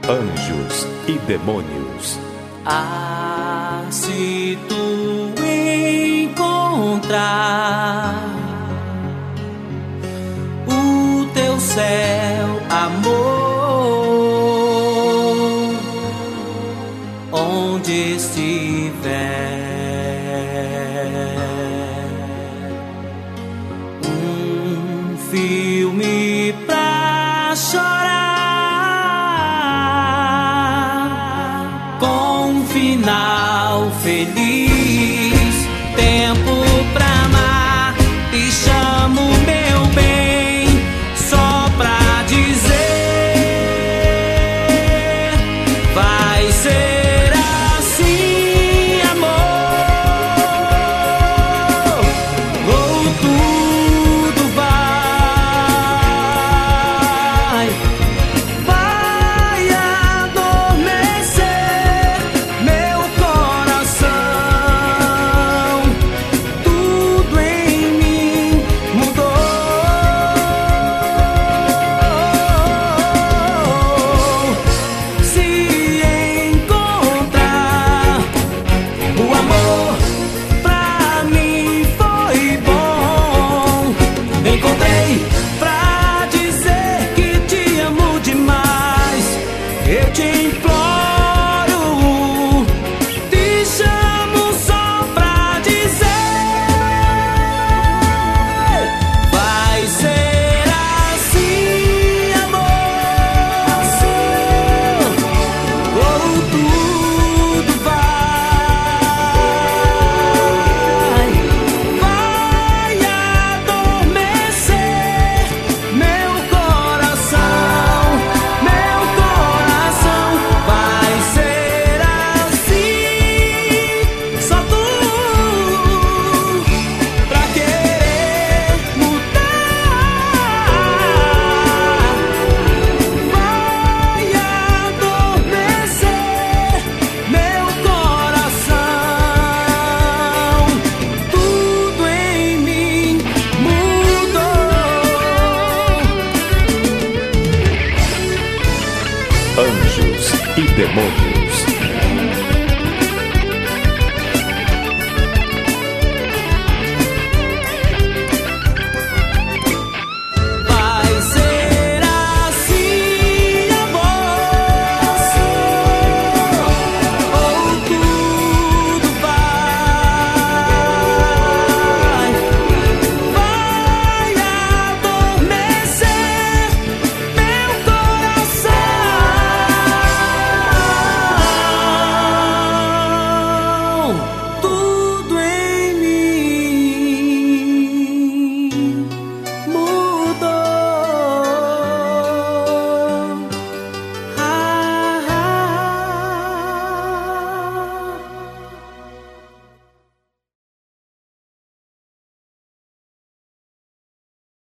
Anjos e Demônios. Ah, se tu encontrar o teu céu, amor, onde estiver, um filme pra chorar, com um final feliz, tempo pra amar, te chamo meu bem, só pra dizer, vai ser assim, amor, ou tudo vai adormecer meu coração, tudo em mim mudou. Se encontrar o amor, pra mim foi bom. Encontrei pra dizer que te amo demais. Eu te imploro, te chamo só pra dizer, vai ser assim, amor, ou tudo vai adormecer meu coração, vai ser assim, só tu pra querer mudar, vai adormecer meu coração, tudo em mim mudou. Anjos e Demônios.